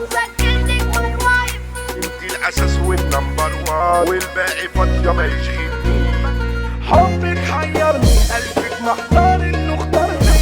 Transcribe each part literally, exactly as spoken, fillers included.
هكون سجلتك ماي وايف. انت الاساس والنمبر وان والباقي فاضيه ما يشغلني. حبك حيرني قلبك محتار انه اختارني.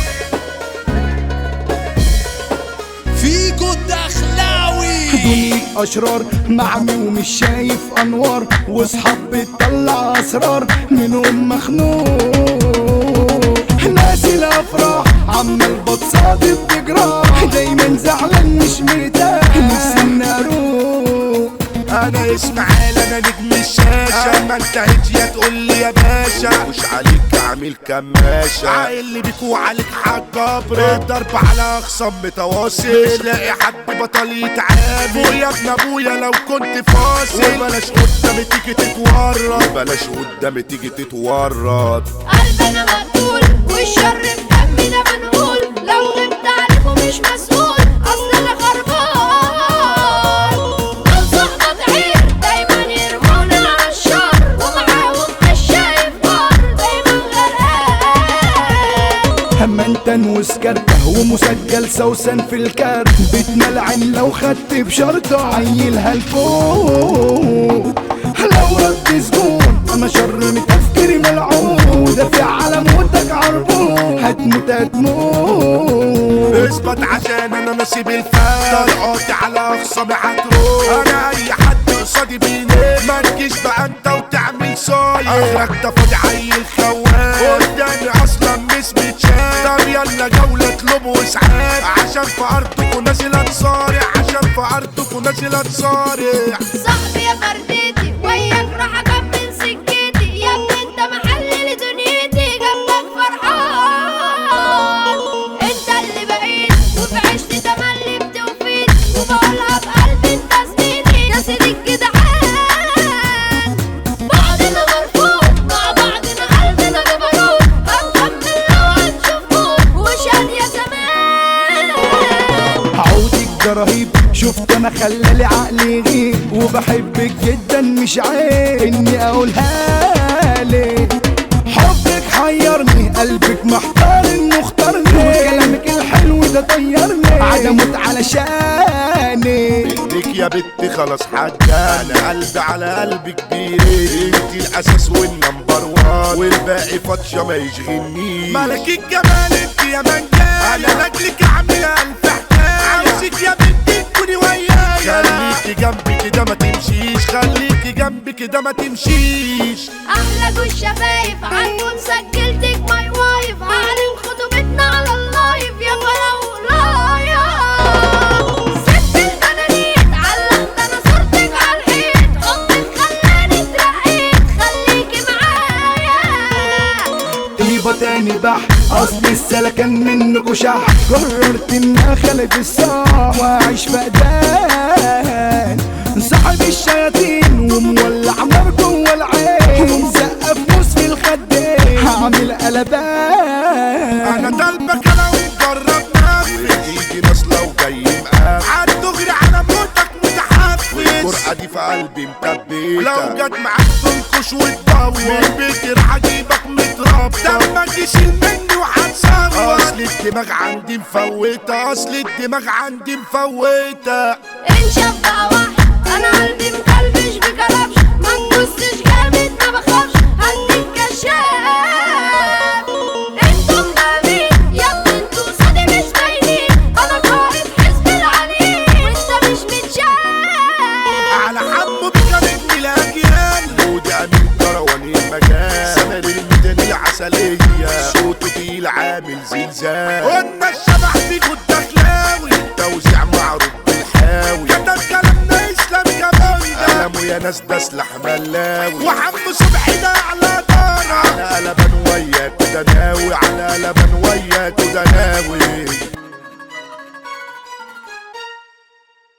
فيكو الدخلاوي دنيا اشرار معمي ومش شايف انوار، واصحاب بتطلع اسرار منهم مخنوق. ناسي الافراح عمال بتصادف بجراح، دايما زعلان مش مرتاح نفسي اني اروح. انا اسماعيل انا نجم الشاشه، ما انتهيتش يا تقول لي يا باشا. مش عليك عامل كماشه، عايل بيك وعليك حجبر. الضرب على اخصام متواصل، مش لاقي حد بطل يتعامل. يا ابن ابويا لو كنت فاصل، وبلاش قدامي تيجي تتورط. بلاش قدامي تيجي تتورط. قلبنا مقتول والشر في دمنا بنقول، لو غبت عليكم مش مسؤول اصل انا خربان. دول صحبة عير دايما يرمونا على الشر، ومعاهم مش شايف نار دايما غرقان. همنتن وسكرته ومسجل سوسن في الكارت، بتملعن لو خدت بشرطة عيلها لفوق. لو رد سجون انا شر من تفكيري ملعون، دافع على موتك عربون هتموت هتموت. اثبت عشان انا نصيب الفات، طلعاتي على اخصامي هتروح. انا اي حد قصادي بينام، ما تجيش بقى انت وتعمل صايع. اخرك ده فاضي عيل خوان، قدامي اصلا مش متشاف. طب يلا جولة اطلب واسعاف، عشان في ارضكوا نازل اتصارع. عشان في ارضكوا نازل اتصارع. صاحبي يا فردتي وياك راح اكمل سكتي، يا ابني انت محلل دنيتي جنبك فرحان. انت اللي بقيت وفي عشتي تملي بتوفيت، وبقولها بقلبي انت سنيني يا سيدي الجدعان. بعضنا مرفوض مع بعضنا قلبنا جبروت، هنكمل لو هنشوف موت وشان يا زمان. عودك ده رهيب شفت انا خلالي عقلي يغيب، وبحبك جدا مش عيب اني اقولها لك. حبك حيرني قلبك محتار انه اختارني، وكلامك الحلو ده طيرني عدمت علشاني. ليك يا بنتي خلاص حاجة، انا قلبي على قلبي كبير. انتي الاساس والنمبر وان والباقي فاطشة ما يشغلنيش. ملك الجمال انتي يا منجاية، انا لاجلك عامل الف حكاية. عاوزك يا بنتي تكوني ويايا، خليكي جنبي كده ما تمشيش. خليكي جنبي كده ما تمشيش. احلى جوز شفايف هكون سجلتك ماي وايف، هعلن خطوبتنا على اللايف يا فراولايا. ست البنانيت علقت انا صورتك على الحيط، حبك خلاني اترقيت خليكي معايا. طيبة تاني بح اصل السلكان منكوا شح، قررت ان اخلد الصح واعيش فقدان. صاحب الشياطين ومولع نار جوه العين، ومزقف موس في الخدين هعمل قلبان. انا طالبك انا ومجرب نفسي، ايدي ناصله وجاي مقام. عالدغري على موتك متحفز، الجرأة دي في قلبي مثبتة. لو جت معاك تنكش وتدور، من بيتي راح اجيبك متربط. دمك يشيل مني وهتصور، اصل الدماغ عندي مفوتة. اصل الدماغ عندي مفوتة. ان شبع واحد انا قلبي مكلبش بكلبش، ما تبصش جامد ما بخافش هديك كشاف. انتم مين يا ابني انتوا صادي مش باينين، انا قائد حزب العنين وانت مش متشاف. على حمو بكامل الاجيال، ودي امين كرواني المجال. سمر الميداني العسلية، صوته تقيل عامل زلزال. قلنا الشبح فيكو الدخلاوي، توزيع معروف بالحاوي. كتب كلامنا اسلام كمان، قلمه يا ناس ده سلاح ملاوي. وحمو صبحي ده